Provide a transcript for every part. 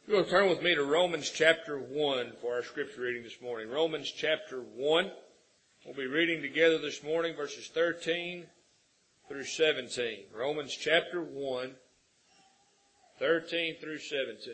You'll turn with me to Romans chapter 1 for our scripture reading this morning. Romans chapter 1. We'll be reading together this morning verses 13 through 17. Romans chapter 1, 13 through 17.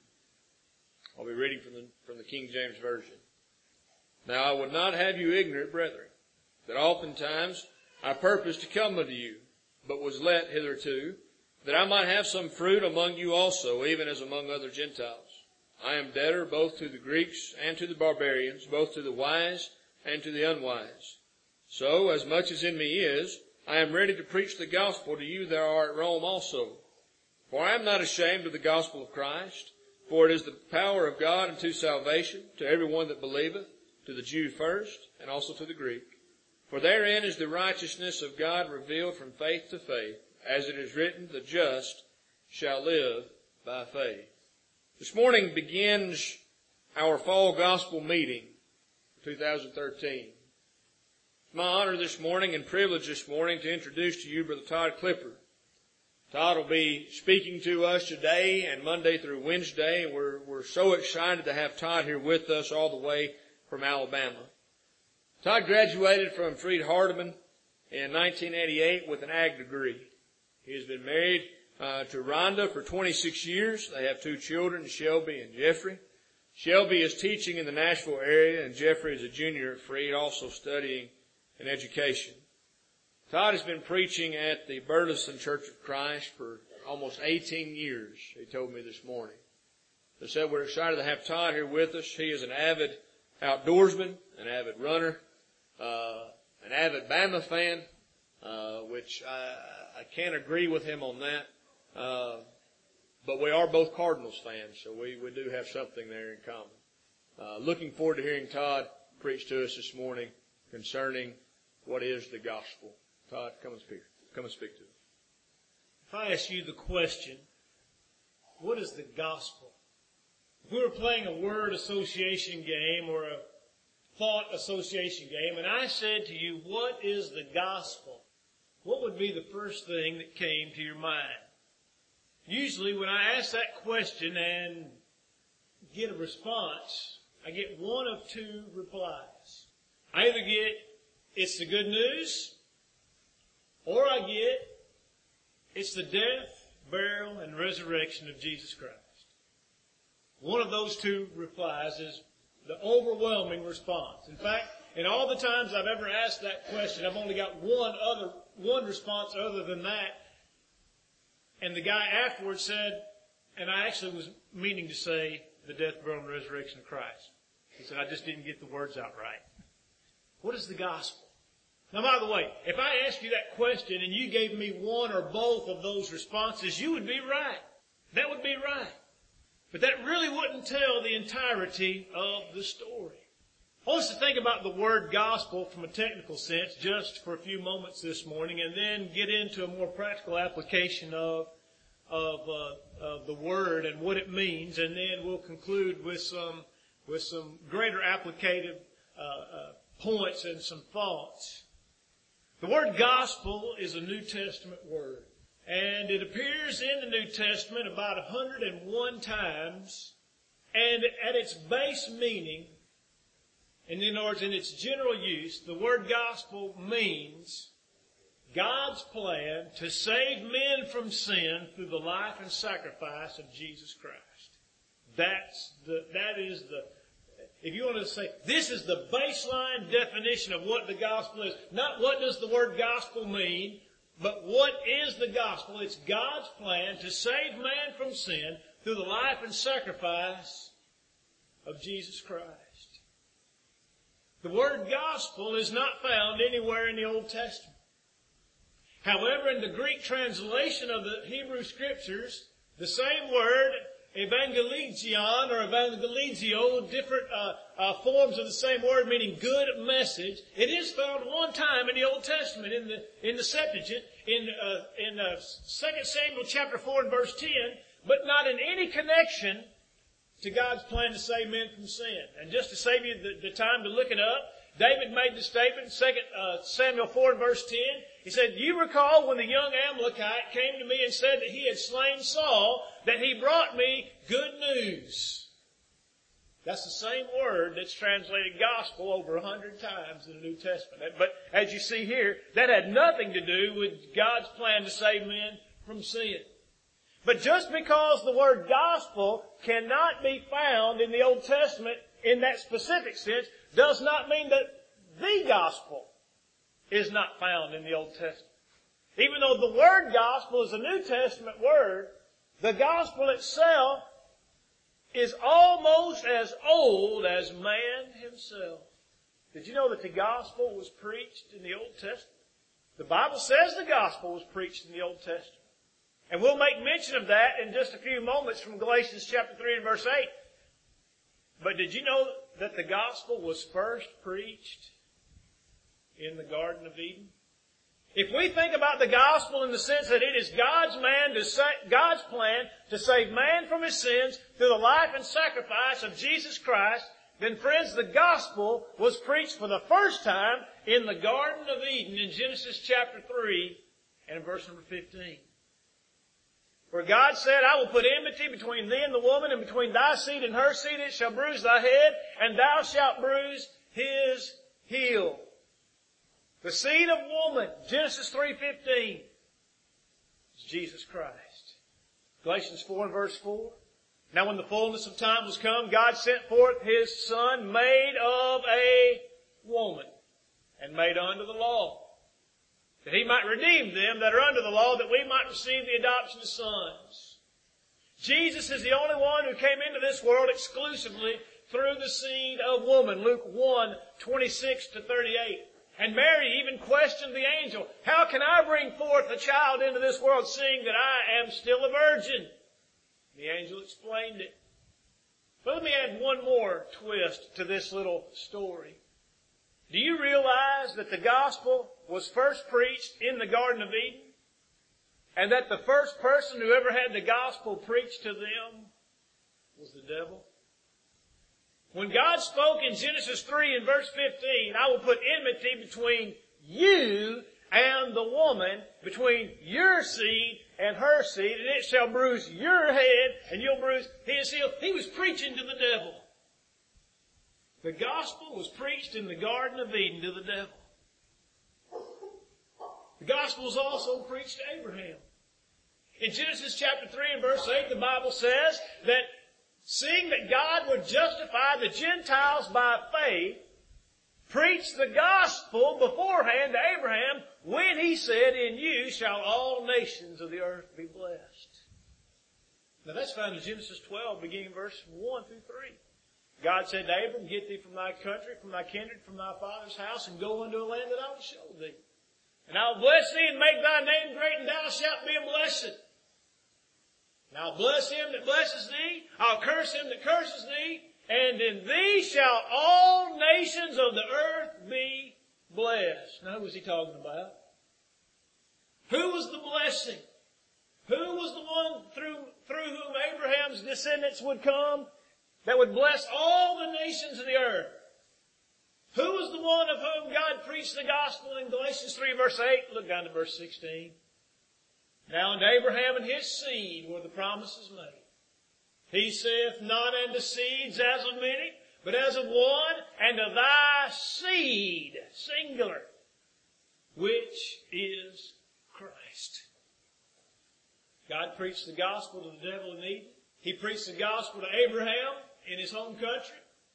I'll be reading from the King James Version. Now I would not have you ignorant, brethren, that oftentimes I purposed to come unto you, but was let hitherto, that I might have some fruit among you also, even as among other Gentiles. I am debtor both to the Greeks and to the barbarians, both to the wise and to the unwise. So, as much as in me is, I am ready to preach the gospel to you that are at Rome also. For I am not ashamed of the gospel of Christ, for it is the power of God unto salvation to every one that believeth, to the Jew first, and also to the Greek. For therein is the righteousness of God revealed from faith to faith, as it is written, the just shall live by faith. This morning begins our fall gospel meeting, 2013. It's my honor this morning and privilege this morning to introduce to you Brother Todd Clipper. Todd will be speaking to us today and Monday through Wednesday. We're so excited to have Todd here with us all the way from Alabama. Todd graduated from Freed-Hardeman in 1988 with an ag degree. He has been married to Rhonda for 26 years. They have two children, Shelby and Jeffrey. Shelby is teaching in the Nashville area, and Jeffrey is a junior at Freed, also studying in education. Todd has been preaching at the Burleson Church of Christ for almost 18 years, he told me this morning. As I said, we're excited to have Todd here with us. He is an avid outdoorsman, an avid runner, an avid Bama fan, which I can't agree with him on that. But we are both Cardinals fans, so we do have something there in common. Looking forward to hearing Todd preach to us this morning concerning what is the gospel. Todd, come and speak to us. If I ask you the question, what is the gospel? If we were playing a word association game or a thought association game, and I said to you, what is the gospel? What would be the first thing that came to your mind? Usually when I ask that question and get a response, I get one of two replies. I either get, it's the good news, or I get, it's the death, burial, and resurrection of Jesus Christ. One of those two replies is the overwhelming response. In fact, in all the times I've ever asked that question, I've only got one response other than that. And the guy afterwards said, and I actually was meaning to say the death, burial, and resurrection of Christ. He said, I just didn't get the words out right. What is the gospel? Now, by the way, if I asked you that question and you gave me one or both of those responses, you would be right. That would be right. But that really wouldn't tell the entirety of the story. I want us to think about the word gospel from a technical sense just for a few moments this morning, and then get into a more practical application of the word and what it means, and then we'll conclude with some greater applicative points and some thoughts. The word gospel is a New Testament word, and it appears in the New Testament about 101 times, and at its base meaning, and in other words, in its general use, the word gospel means God's plan to save men from sin through the life and sacrifice of Jesus Christ. That is the, if you want to say, this is the baseline definition of what the gospel is. Not what does the word gospel mean, but what is the gospel? It's God's plan to save man from sin through the life and sacrifice of Jesus Christ. The word gospel is not found anywhere in the Old Testament. However, in the Greek translation of the Hebrew Scriptures, the same word, evangelizion or evangelizio, different forms of the same word meaning good message, it is found one time in the Old Testament, in the Septuagint, in 2 Samuel chapter 4 and verse 10, but not in any connection to God's plan to save men from sin. And just to save you the time to look it up, David made the statement in 2 Samuel 4 and verse 10. He said, you recall when the young Amalekite came to me and said that he had slain Saul, that he brought me good news. That's the same word that's translated gospel over 100 times in the New Testament. But as you see here, that had nothing to do with God's plan to save men from sin. But just because the word gospel cannot be found in the Old Testament in that specific sense does not mean that the gospel is not found in the Old Testament. Even though the word gospel is a New Testament word, the gospel itself is almost as old as man himself. Did you know that the gospel was preached in the Old Testament? The Bible says the gospel was preached in the Old Testament. And we'll make mention of that in just a few moments from Galatians chapter 3 and verse 8. But did you know that the gospel was first preached in the Garden of Eden? If we think about the gospel in the sense that it is God's plan to save man from his sins through the life and sacrifice of Jesus Christ, then friends, the gospel was preached for the first time in the Garden of Eden in Genesis chapter 3 and verse number 15. Where God said, I will put enmity between thee and the woman, and between thy seed and her seed. It shall bruise thy head, and thou shalt bruise his heel. The seed of woman, Genesis 3:15, is Jesus Christ. Galatians 4 and verse 4. Now when the fullness of time was come, God sent forth his Son, made of a woman, and made under the law, that he might redeem them that are under the law, that we might receive the adoption of sons. Jesus is the only one who came into this world exclusively through the seed of woman. Luke 1:26-38. And Mary even questioned the angel, how can I bring forth a child into this world, seeing that I am still a virgin? The angel explained it. But let me add one more twist to this little story. Do you realize that the gospel was first preached in the Garden of Eden? And that the first person who ever had the gospel preached to them was the devil? When God spoke in Genesis 3 and verse 15, I will put enmity between you and the woman, between your seed and her seed, and it shall bruise your head, and you'll bruise his heel. He was preaching to the devil. The gospel was preached in the Garden of Eden to the devil. The gospel was also preached to Abraham. In Genesis chapter 3 and verse 8, the Bible says that seeing that God would justify the Gentiles by faith, preached the gospel beforehand to Abraham when he said, in you shall all nations of the earth be blessed. Now that's found in Genesis 12, beginning verse 1 through 3. God said to Abram, get thee from thy country, from thy kindred, from thy father's house, and go unto a land that I will show thee. And I will bless thee and make thy name great, and thou shalt be a blessing. And I'll bless him that blesses thee, I'll curse him that curses thee, and in thee shall all nations of the earth be blessed. Now who was he talking about? Who was the blessing? Who was the one through whom Abraham's descendants would come that would bless all the nations of the earth? Who was the one of whom God preached the gospel in Galatians 3 verse 8? Look down to verse 16. Now unto Abraham and his seed were the promises made. He saith not unto seeds as of many, but as of one, and of thy seed, singular, which is Christ. God preached the gospel to the devil in Eden. He preached the gospel to Abraham in his home country.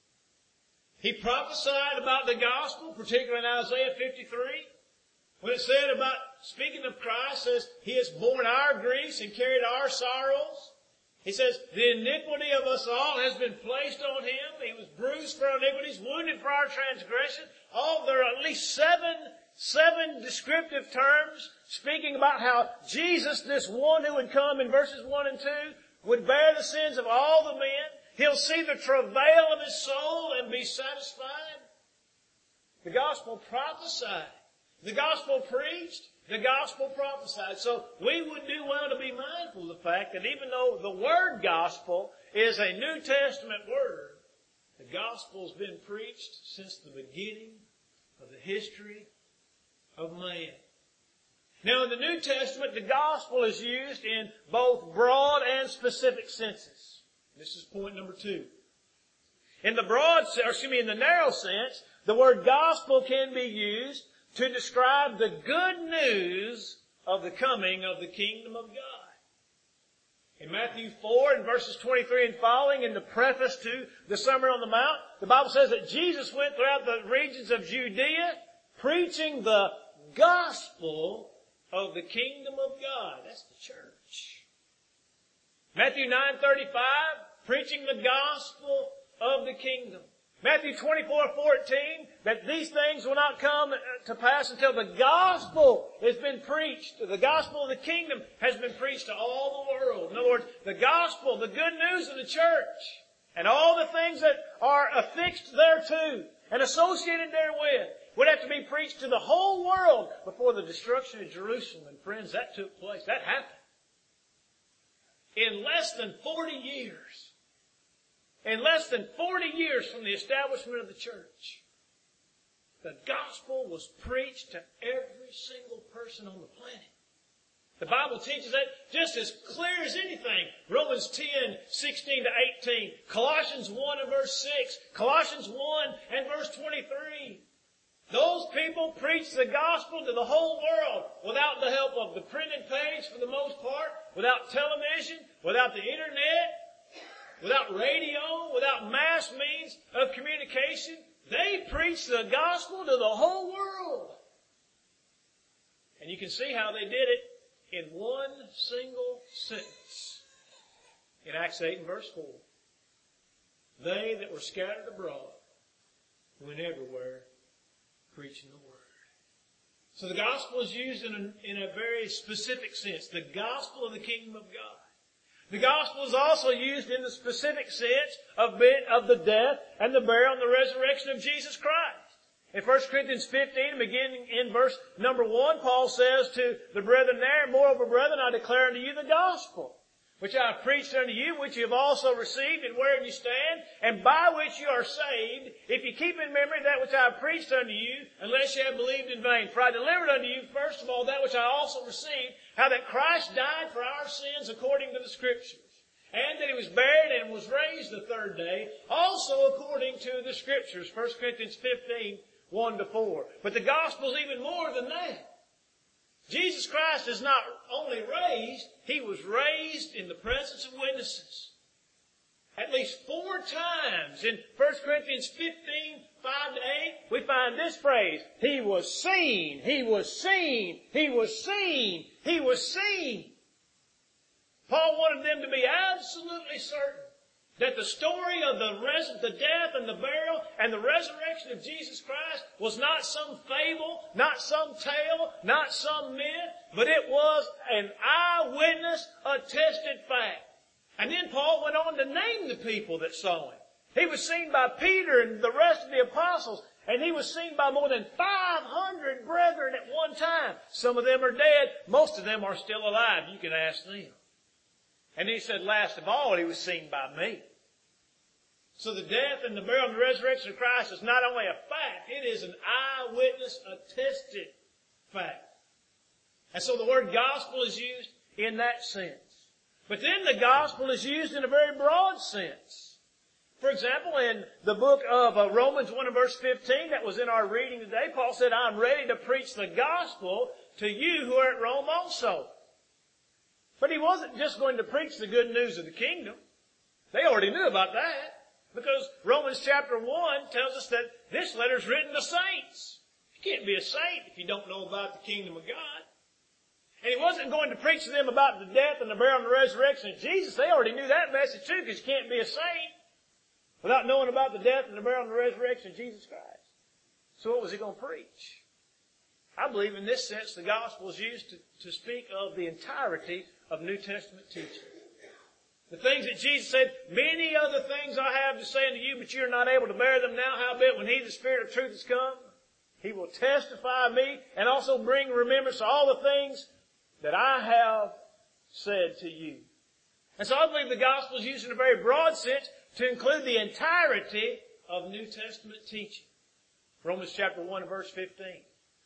He prophesied about the gospel, particularly in Isaiah 53, when it said about, speaking of Christ, says, he has borne our griefs and carried our sorrows. He says, the iniquity of us all has been placed on him. He was bruised for our iniquities, wounded for our transgression. There are at least seven descriptive terms speaking about how Jesus, this one who would come in verses 1 and 2, would bear the sins of all the men. He'll see the travail of his soul and be satisfied. The gospel prophesied. The gospel preached. The gospel prophesied. So we would do well to be mindful of the fact that even though the word gospel is a New Testament word, the gospel has been preached since the beginning of the history of man. Now in the New Testament, the gospel is used in both broad and specific senses. This is point number 2. In the narrow sense, the word gospel can be used to describe the good news of the coming of the kingdom of God. In Matthew 4 and verses 23 and following, in the preface to the Sermon on the Mount, the Bible says that Jesus went throughout the regions of Judea preaching the gospel of the kingdom of God. That's the church. Matthew 9:35, preaching the gospel of the kingdom. Matthew 24:14, that these things will not come to pass until the gospel has been preached. The gospel of the kingdom has been preached to all the world. In other words, the gospel, the good news of the church, and all the things that are affixed thereto and associated therewith would have to be preached to the whole world before the destruction of Jerusalem. And friends, that took place. That happened. In less than 40 years. In less than 40 years from the establishment of the church, the gospel was preached to every single person on the planet. The Bible teaches that just as clear as anything. Romans 10:16-18, Colossians 1 and verse 6, Colossians 1 and verse 23. Those people preached the gospel to the whole world without the help of the printed page for the most part, without television, without the internet, without radio, without mass means of communication. They preached the gospel to the whole world. And you can see how they did it in one single sentence. In Acts 8 and verse 4. They that were scattered abroad went everywhere preaching the word. So the gospel is used in a very specific sense. The gospel of the kingdom of God. The gospel is also used in the specific sense of the death and the burial and the resurrection of Jesus Christ. In 1 Corinthians 15, beginning in verse number 1, Paul says to the brethren there, "Moreover, brethren, I declare unto you the gospel, which I have preached unto you, which you have also received, and wherein you stand, and by which you are saved, if you keep in memory that which I have preached unto you, unless you have believed in vain. For I delivered unto you, first of all, that which I also received, how that Christ died for our sins according to the Scriptures, and that He was buried and was raised the third day, also according to the Scriptures." 1 Corinthians 15, 1-4. But the gospel is even more than that. Jesus Christ is not only raised, He was raised in the presence of witnesses. At least 4 times in 1 Corinthians 15, 5-8, we find this phrase: He was seen, He was seen, He was seen, He was seen. Paul wanted them to be absolutely certain that the story of the death and the burial and the resurrection of Jesus Christ was not some fable, not some tale, not some myth, but it was an eyewitness attested fact. And then Paul went on to name the people that saw Him. He was seen by Peter and the rest of the apostles, and He was seen by more than 500 brethren at one time. Some of them are dead. Most of them are still alive. You can ask them. And He said, last of all, He was seen by me. So the death and the burial and the resurrection of Christ is not only a fact, it is an eyewitness attested fact. And so the word gospel is used in that sense. But then the gospel is used in a very broad sense. For example, in the book of Romans 1 and verse 15 that was in our reading today, Paul said, "I'm ready to preach the gospel to you who are at Rome also." But he wasn't just going to preach the good news of the kingdom. They already knew about that. Because Romans chapter 1 tells us that this letter is written to saints. You can't be a saint if you don't know about the kingdom of God. And he wasn't going to preach to them about the death and the burial and the resurrection of Jesus. They already knew that message too, because you can't be a saint without knowing about the death and the burial and the resurrection of Jesus Christ. So what was he going to preach? I believe in this sense the gospel is used to speak of the entirety of New Testament teaching. The things that Jesus said, "Many other things I have to say unto you, but you are not able to bear them now. Howbeit, when He, the Spirit of truth, has come, He will testify of me and also bring remembrance to all the things that I have said to you." And so I believe the gospel is used in a very broad sense to include the entirety of New Testament teaching. Romans chapter 1 and verse 15.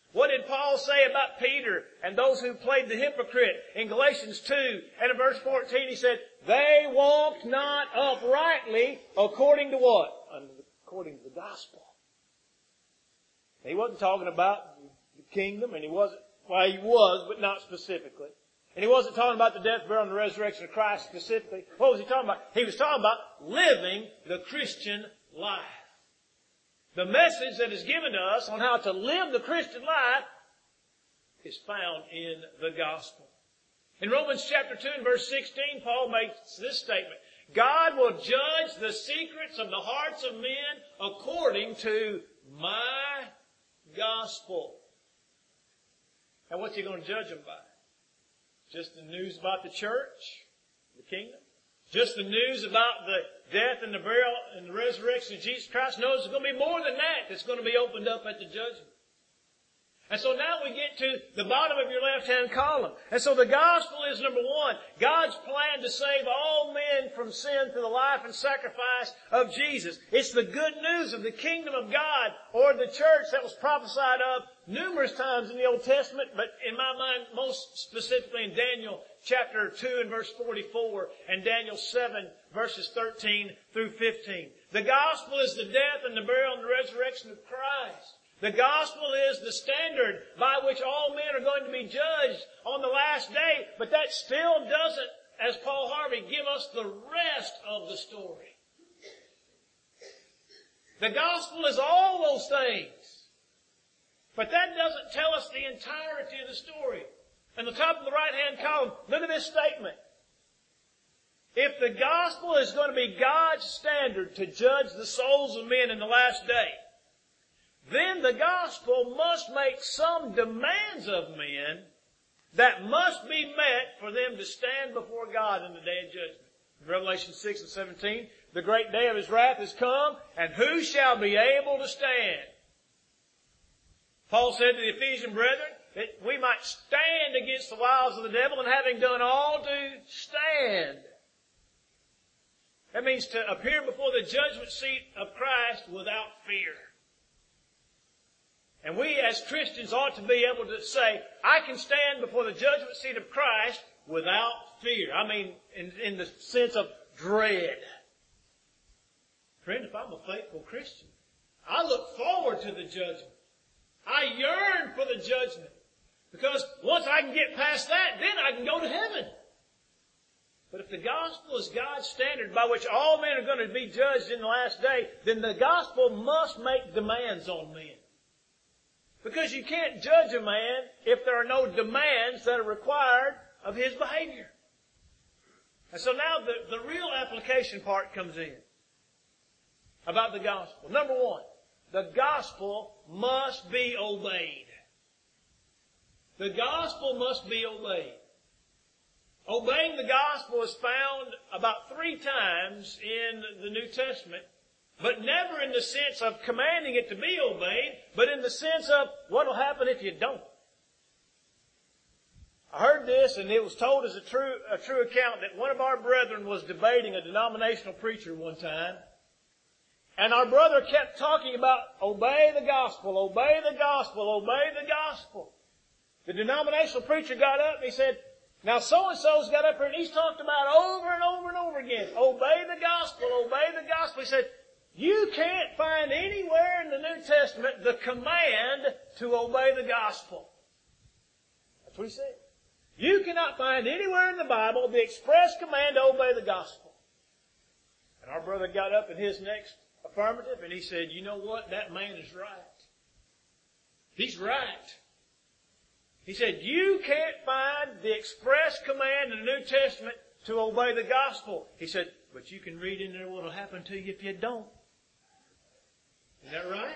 What did Paul say about Peter and those who played the hypocrite in Galatians 2 and in verse 14? He said, they walked not uprightly according to what? According to the gospel. He wasn't talking about the kingdom, and he wasn't, well, he was, but not specifically. And he wasn't talking about the death, burial, and the resurrection of Christ specifically. What was he talking about? He was talking about living the Christian life. The message that is given to us on how to live the Christian life is found in the gospel. In Romans chapter 2 and verse 16, Paul makes this statement. God will judge the secrets of the hearts of men according to my gospel. And what's he going to judge them by? Just the news about the church, the kingdom? Just the news about the death and the burial and the resurrection of Jesus Christ? No, there's going to be more than that that's going to be opened up at the judgment. And so now we get to the bottom of your left-hand column. And so the gospel is number one, God's plan to save all men from sin through the life and sacrifice of Jesus. It's the good news of the kingdom of God or the church that was prophesied of numerous times in the Old Testament, but in my mind, most specifically in Daniel chapter 2 and verse 44 and Daniel 7 verses 13 through 15. The gospel is the death and the burial and the resurrection of Christ. The gospel is the standard by which all men are going to be judged on the last day, but that still doesn't, as Paul Harvey, give us the rest of the story. The gospel is all those things, but that doesn't tell us the entirety of the story. In the top of the right-hand column, look at this statement. If the gospel is going to be God's standard to judge the souls of men in the last day, then the gospel must make some demands of men that must be met for them to stand before God in the day of judgment. In Revelation 6 and 17, the great day of His wrath is come, and who shall be able to stand? Paul said to the Ephesian brethren that we might stand against the wiles of the devil, and having done all to stand. That means to appear before the judgment seat of Christ without fear. And we as Christians ought to be able to say, I can stand before the judgment seat of Christ without fear. I mean, in the sense of dread. Friend, if I'm a faithful Christian, I look forward to the judgment. I yearn for the judgment. Because once I can get past that, then I can go to heaven. But if the gospel is God's standard by which all men are going to be judged in the last day, then the gospel must make demands on men. Because you can't judge a man if there are no demands that are required of his behavior. And so now the real application part comes in about the gospel. Number one, the gospel must be obeyed. The gospel must be obeyed. Obeying the gospel is found about 3 times in the New Testament, but never in the sense of commanding it to be obeyed, but in the sense of what will happen if you don't. I heard this, and it was told as a true account, that one of our brethren was debating a denominational preacher one time, and our brother kept talking about obey the gospel, obey the gospel, obey the gospel. The denominational preacher got up and he said, now so-and-so's got up here and he's talked about over and over and over again, obey the gospel, obey the gospel. He said, you can't find anywhere in the New Testament the command to obey the gospel. That's what he said. You cannot find anywhere in the Bible the express command to obey the gospel. And our brother got up in his next affirmative and he said, you know what? That man is right. He's right. He said, you can't find the express command in the New Testament to obey the gospel. He said, but you can read in there what will happen to you if you don't. Is that right?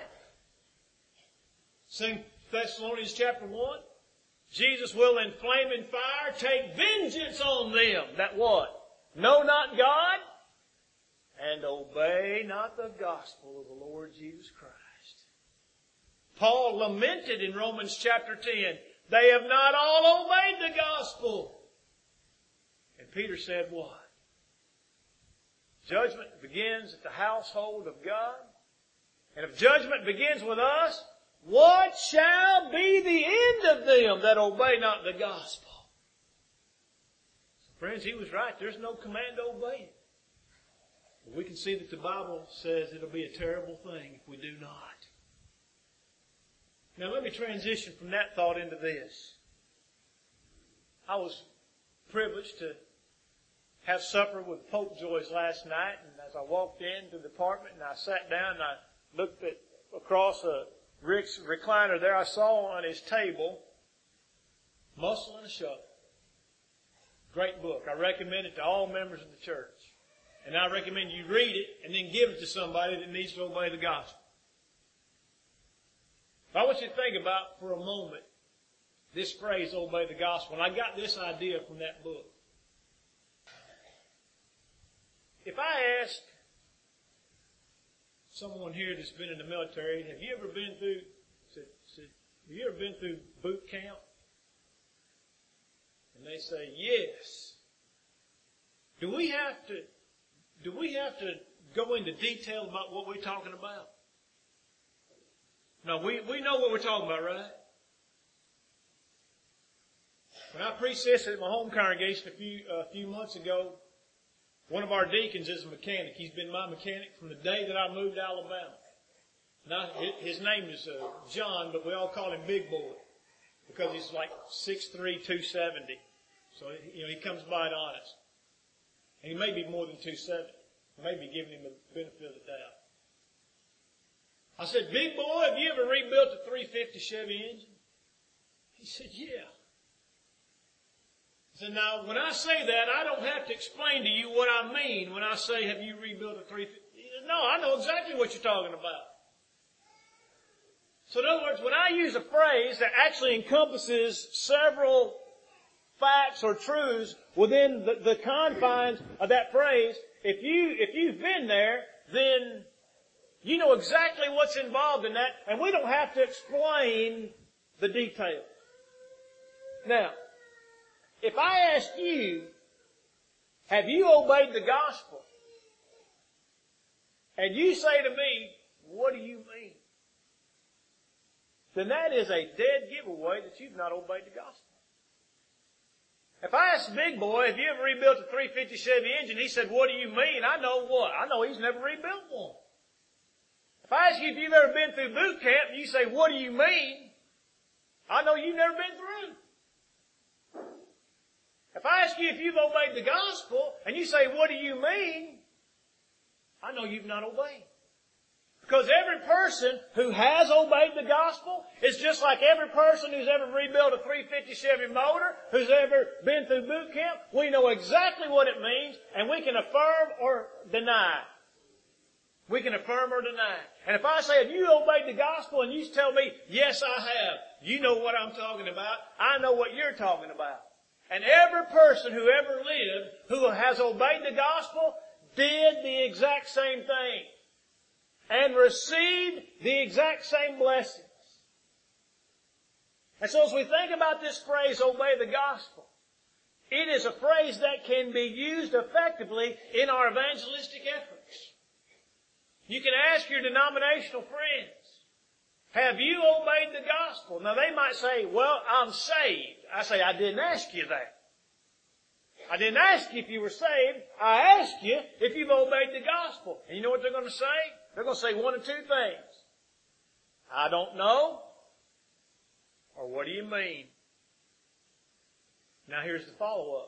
2 Thessalonians chapter 1. Jesus will in flaming fire take vengeance on them that what? Know not God and obey not the gospel of the Lord Jesus Christ. Paul lamented in Romans chapter 10, they have not all obeyed the gospel. And Peter said what? Judgment begins at the household of God. And if judgment begins with us, what shall be the end of them that obey not the gospel? So friends, he was right. There's no command to obey it. But we can see that the Bible says it'll be a terrible thing if we do not. Now let me transition from that thought into this. I was privileged to have supper with Pope Joyce last night, and as I walked into the apartment and I sat down and I looked across Rick's recliner there, I saw on his table Muscle and a Shovel. Great book. I recommend it to all members of the church. And I recommend you read it and then give it to somebody that needs to obey the gospel. I want you to think about for a moment this phrase, obey the gospel. And I got this idea from that book. If I ask someone here that's been in the military, have you ever been through boot camp? And they say, yes. Do we have to go into detail about what we're talking about? No, we know what we're talking about, right? When I preached this at my home congregation a few months ago, one of our deacons is a mechanic. He's been my mechanic from the day that I moved to Alabama. Now, his name is John, but we all call him Big Boy because he's like 6'3", 270. So, he comes by it honest. And he may be more than 270. Maybe giving him the benefit of the doubt. I said, Big Boy, have you ever rebuilt a 350 Chevy engine? He said, yeah. I said, now, when I say that, I don't have to explain to you what I mean when I say, have you rebuilt a 350? He said, no, I know exactly what you're talking about. So in other words, when I use a phrase that actually encompasses several facts or truths within the confines of that phrase, if you've been there, then you know exactly what's involved in that, and we don't have to explain the details. Now, if I ask you, have you obeyed the gospel? And you say to me, what do you mean? Then that is a dead giveaway that you've not obeyed the gospel. If I ask Big Boy, have you ever rebuilt a 350 Chevy engine? He said, what do you mean? I know what? I know he's never rebuilt one. If I ask you if you've ever been through boot camp, and you say, what do you mean? I know you've never been through. If I ask you if you've obeyed the gospel, and you say, what do you mean? I know you've not obeyed. Because every person who has obeyed the gospel is just like every person who's ever rebuilt a 350 Chevy motor, who's ever been through boot camp. We know exactly what it means, and we can affirm or deny. We can affirm or deny. And if I say, have you obeyed the gospel? And you tell me, yes, I have. You know what I'm talking about. I know what you're talking about. And every person who ever lived who has obeyed the gospel did the exact same thing and received the exact same blessings. And so as we think about this phrase, obey the gospel, it is a phrase that can be used effectively in our evangelistic efforts. You can ask your denominational friends, have you obeyed the gospel? Now they might say, well, I'm saved. I say, I didn't ask you that. I didn't ask you if you were saved. I asked you if you've obeyed the gospel. And you know what they're going to say? They're going to say one of two things. I don't know. Or what do you mean? Now here's the follow-up.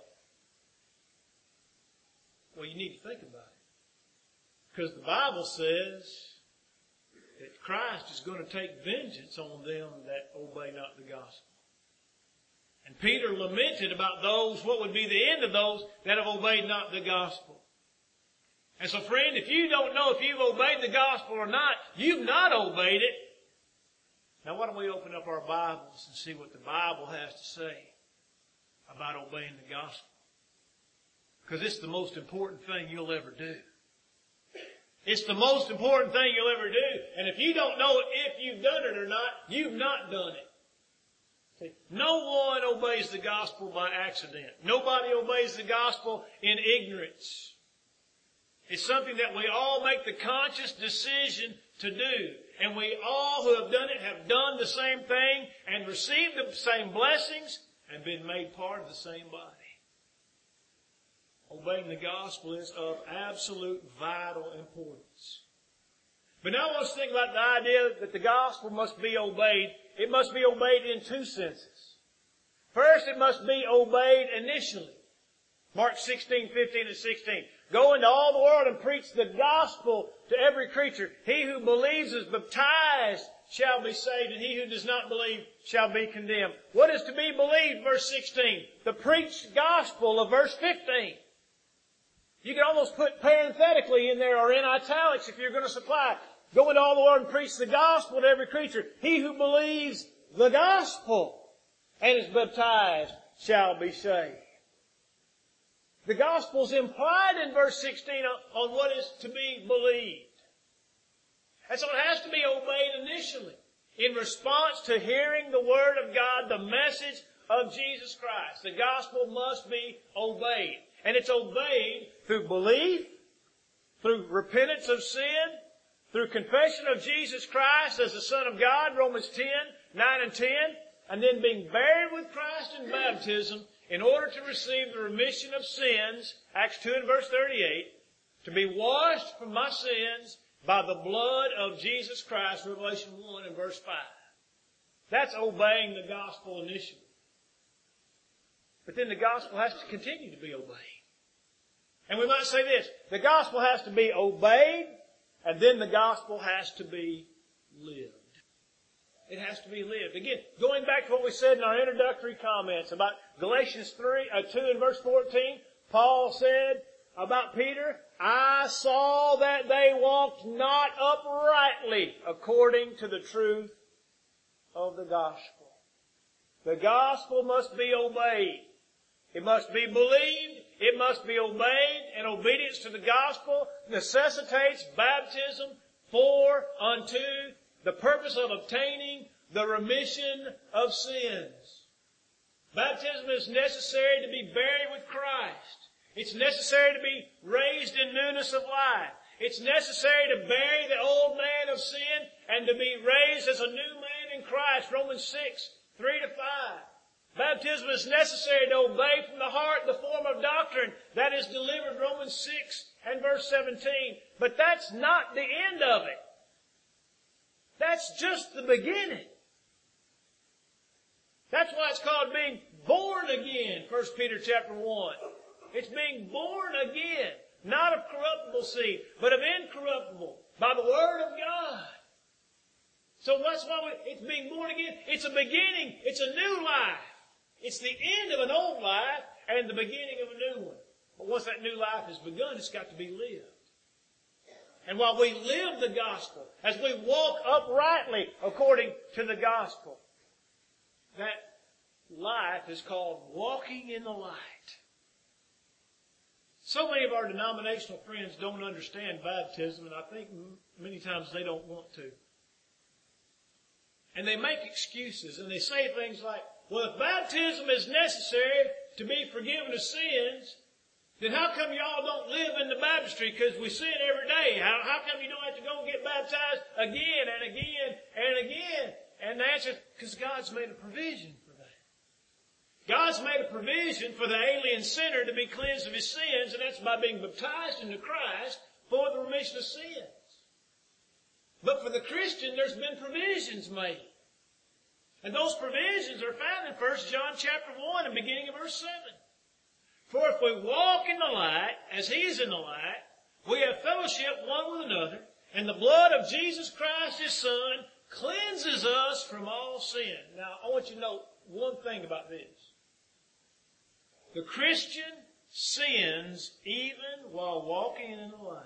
Well, you need to think about it. Because the Bible says that Christ is going to take vengeance on them that obey not the gospel. And Peter lamented about those, what would be the end of those that have obeyed not the gospel. And so friend, if you don't know if you've obeyed the gospel or not, you've not obeyed it. Now why don't we open up our Bibles and see what the Bible has to say about obeying the gospel? Because it's the most important thing you'll ever do. It's the most important thing you'll ever do. And if you don't know if you've done it or not, you've not done it. See, no one obeys the gospel by accident. Nobody obeys the gospel in ignorance. It's something that we all make the conscious decision to do. And we all who have done it have done the same thing and received the same blessings and been made part of the same body. Obeying the gospel is of absolute vital importance. But now I want us to think about the idea that the gospel must be obeyed. It must be obeyed in two senses. First, it must be obeyed initially. Mark 16:15 and 16. Go into all the world and preach the gospel to every creature. He who believes is baptized shall be saved, and he who does not believe shall be condemned. What is to be believed, verse 16? The preached gospel of verse 15. You can almost put parenthetically in there or in italics if you're going to supply. Go into all the world and preach the gospel to every creature. He who believes the gospel and is baptized shall be saved. The gospel is implied in verse 16 on what is to be believed. And so it has to be obeyed initially in response to hearing the Word of God, the message of Jesus Christ. The gospel must be obeyed. And it's obeyed through belief, through repentance of sin, through confession of Jesus Christ as the Son of God, Romans 10:9 and 10, and then being buried with Christ in baptism in order to receive the remission of sins, Acts 2 and verse 38, to be washed from my sins by the blood of Jesus Christ, Revelation 1 and verse 5. That's obeying the gospel initially. But then the gospel has to continue to be obeyed. And we might say this, the gospel has to be obeyed, and then the gospel has to be lived. It has to be lived. Again, going back to what we said in our introductory comments about Galatians 2 and verse 14, Paul said about Peter, I saw that they walked not uprightly according to the truth of the gospel. The gospel must be obeyed. It must be believed. It must be obeyed, and obedience to the gospel necessitates baptism unto the purpose of obtaining the remission of sins. Baptism is necessary to be buried with Christ. It's necessary to be raised in newness of life. It's necessary to bury the old man of sin and to be raised as a new man in Christ. Romans 6:3-5. Baptism is necessary to obey from the heart the form of doctrine that is delivered, Romans 6 and verse 17. But that's not the end of it. That's just the beginning. That's why it's called being born again, 1 Peter chapter 1. It's being born again, not of corruptible seed, but of incorruptible, by the Word of God. So that's why it's being born again. It's a beginning. It's a new life. It's the end of an old life and the beginning of a new one. But once that new life has begun, it's got to be lived. And while we live the gospel, as we walk uprightly according to the gospel, that life is called walking in the light. So many of our denominational friends don't understand baptism, and I think many times they don't want to. And they make excuses, and they say things like, well, if baptism is necessary to be forgiven of sins, then how come y'all don't live in the baptistry? Because we sin every day. How come you don't have to go and get baptized again and again and again? And the answer is, because God's made a provision for that. God's made a provision for the alien sinner to be cleansed of his sins, and that's by being baptized into Christ for the remission of sins. But for the Christian, there's been provisions made. And those provisions are found in 1 John chapter 1 and beginning of verse 7. For if we walk in the light, as He is in the light, we have fellowship one with another, and the blood of Jesus Christ, His Son, cleanses us from all sin. Now, I want you to know one thing about this. The Christian sins even while walking in the light.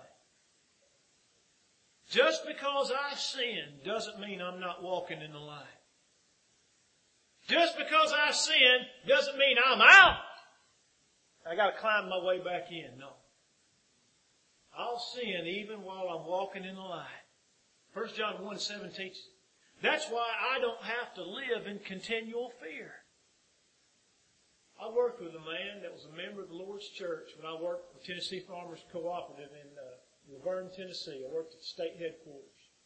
Just because I sin doesn't mean I'm not walking in the light. Just because I sin doesn't mean I'm out. I got to climb my way back in. No. I'll sin even while I'm walking in the light. 1 John 1:7 teaches. That's why I don't have to live in continual fear. I worked with a man that was a member of the Lord's church when I worked for Tennessee Farmers Cooperative in Laverne, Tennessee. I worked at the state headquarters.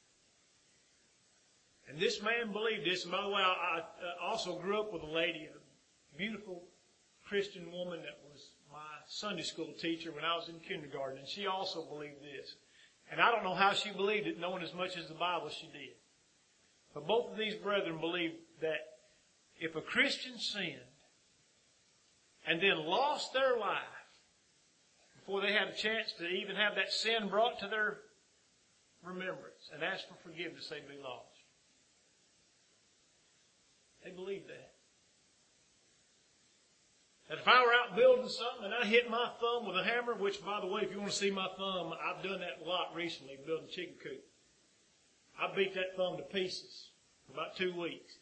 And this man believed this. And by the way, I also grew up with a lady, a beautiful Christian woman that was my Sunday school teacher when I was in kindergarten. And she also believed this. And I don't know how she believed it, knowing as much as the Bible she did. But both of these brethren believed that if a Christian sinned and then lost their life before they had a chance to even have that sin brought to their remembrance and ask for forgiveness, they'd be lost. They believed that. That if I were out building something and I hit my thumb with a hammer, which, by the way, if you want to see my thumb, I've done that a lot recently, building a chicken coop. I beat that thumb to pieces for about 2 weeks.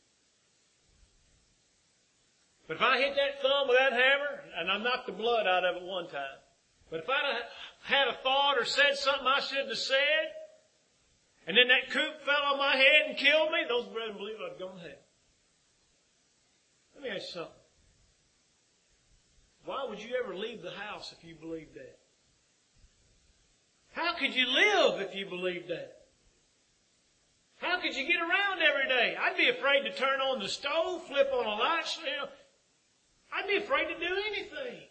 But if I hit that thumb with that hammer, and I knocked the blood out of it one time, but if I'd had a thought or said something I shouldn't have said, and then that coop fell on my head and killed me, those brethren believe I'd gone to hell. Let me ask you something. Why would you ever leave the house if you believed that? How could you live if you believed that? How could you get around every day? I'd be afraid to turn on the stove, flip on a light. I'd be afraid to do anything.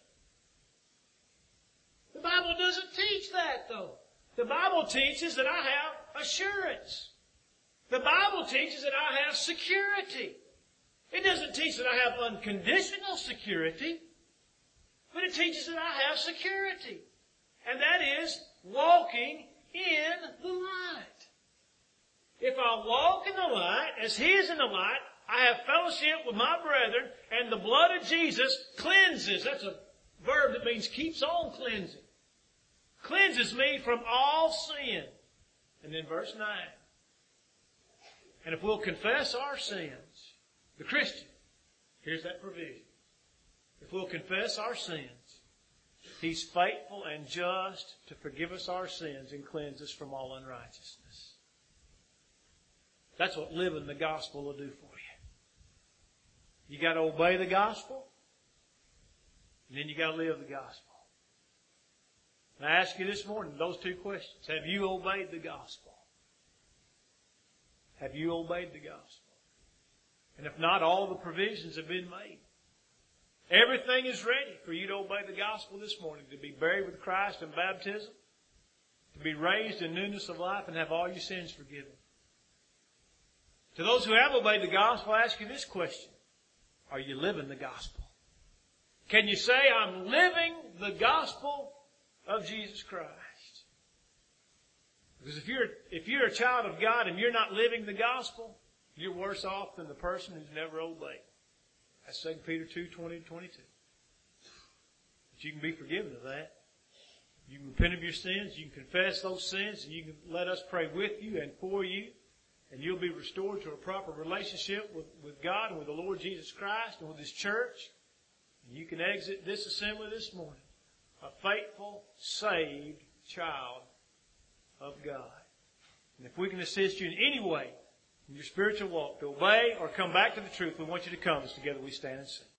The Bible doesn't teach that, though. The Bible teaches that I have assurance. The Bible teaches that I have security. It doesn't teach that I have unconditional security, but it teaches that I have security. And that is walking in the light. If I walk in the light, as He is in the light, I have fellowship with my brethren, and the blood of Jesus cleanses. That's a verb that means keeps on cleansing. Cleanses me from all sin. And then verse 9. And if we'll confess our sins, the Christian, here's that provision. If we'll confess our sins, He's faithful and just to forgive us our sins and cleanse us from all unrighteousness. That's what living the gospel will do for you. You got to obey the gospel, and then you got to live the gospel. And I ask you this morning those two questions. Have you obeyed the gospel? Have you obeyed the gospel? And if not, all the provisions have been made. Everything is ready for you to obey the gospel this morning, to be buried with Christ in baptism, to be raised in newness of life, and have all your sins forgiven. To those who have obeyed the gospel, I ask you this question. Are you living the gospel? Can you say, I'm living the gospel of Jesus Christ? Because if you're a child of God and you're not living the gospel, you're worse off than the person who's never obeyed. That's 2 Peter 2:20-22. But you can be forgiven of that. You can repent of your sins. You can confess those sins. And you can let us pray with you and for you. And you'll be restored to a proper relationship with God and with the Lord Jesus Christ and with His church. And you can exit this assembly this morning a faithful, saved child of God. And if we can assist you in any way in your spiritual walk to obey or come back to the truth, we want you to come as together we stand and sing.